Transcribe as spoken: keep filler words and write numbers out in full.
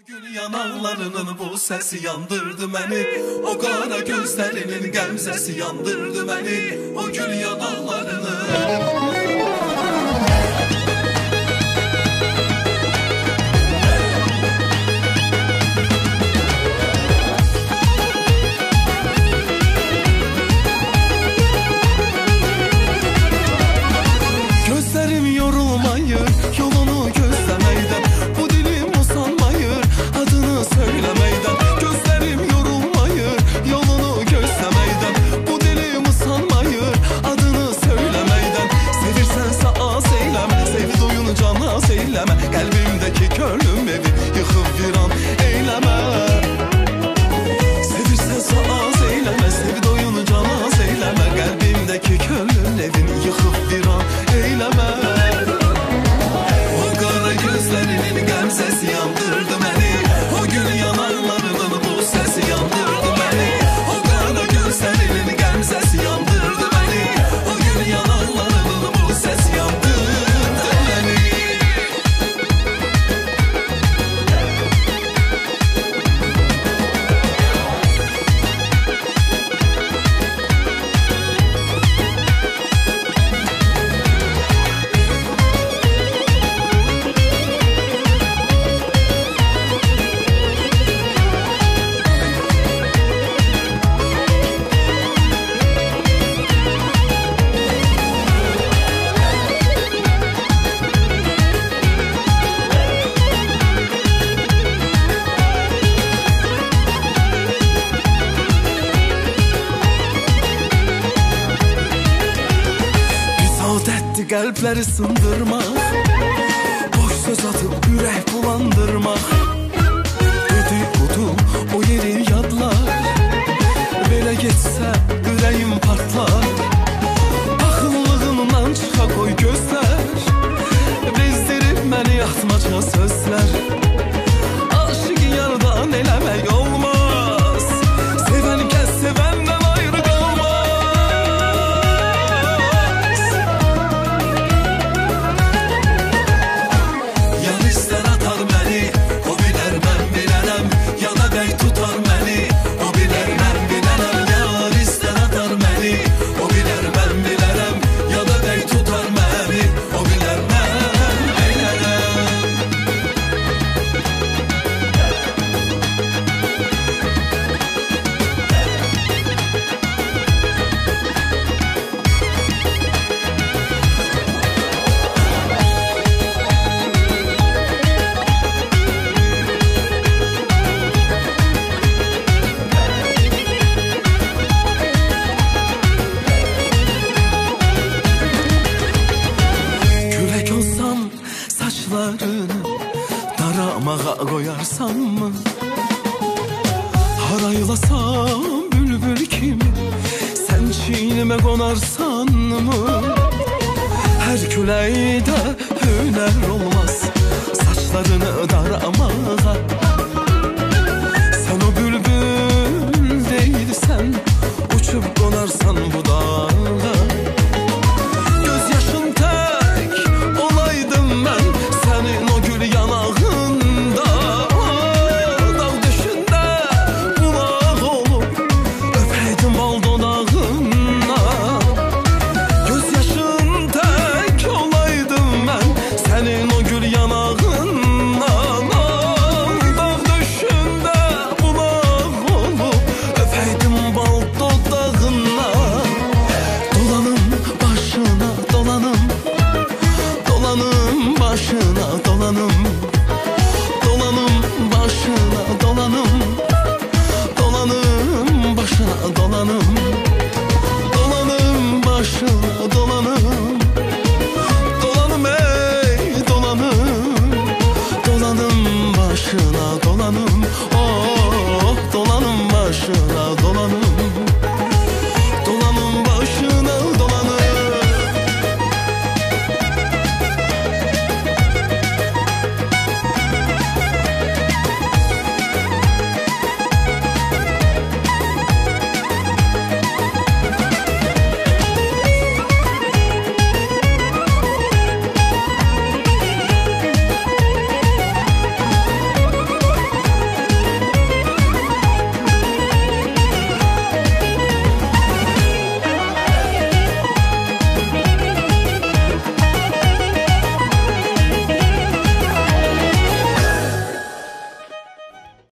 Gül yanaklarının bu sesi yandırdı beni. O kara gözlerinin gemzesi yandırdı beni. O gül yanaklarının. Gözlerim yorulmayır yolunu gözlemeyden. Bu dilim usanmayır adını söylemeyden. Gözlerim yorulmayır yolunu gözlemeyden. Bu dilim usanmayır adını söylemeyden. Sevirsen sağ eyleme, sevi doyunca naz eyleme. Kalbimdeki körlüm evi yıkıp viran eyleme. Sevirsen sağ eyleme, sevi doyunca naz eyleme. Kalbimdeki körlüm evini yıkıp viran eyleme. O kara gözlerinin gemzesi yandırdı beni. O gül yanaklarının bu sesi yandırdı beni. O kara gözlerinin gemzesi yandırdı beni. O gül yanaklarının bu sesi yandırdı beni. Kalpleri sındırmak, boş söz atıp yürek bulandırmak. Dedikodu o yeri yadlar, böyle geçse yüreğim patlar. Akıllığımdan çıka koy gözler, bezdirip beni yatmaca sözler. Aşık yardan elemek olmaz, seven kes sevenden ayrı kalmaz. Daramağa koyarsam mı? Haraylasam bülbül kimi, sen çiğnime konarsan mı? Her küleyde hüner olmaz saçlarını daramağa. Sen o bülbül değilsen uçup konarsan bu dağa. Başına dolanım, dolanım başına dolanım, dolanım başına dolanım, dolanım başına dolanım, dolanım ey dolanım, dolanım başına dolanım.